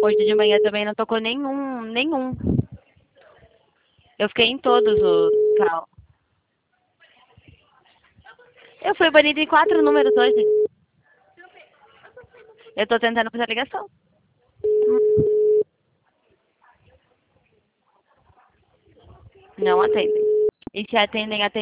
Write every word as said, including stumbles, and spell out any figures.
Hoje de manhã também não tocou nenhum, nenhum. Eu fiquei em todos os cal. Eu fui banida em quatro números hoje. Eu tô tentando fazer a ligação. Não atendem. E se atendem, atendem.